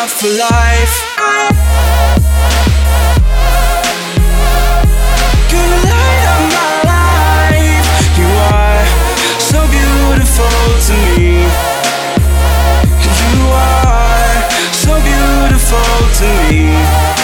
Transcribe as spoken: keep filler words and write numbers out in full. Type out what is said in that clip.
love for life. You're the light of my life. You are so beautiful to me. You are so beautiful to me.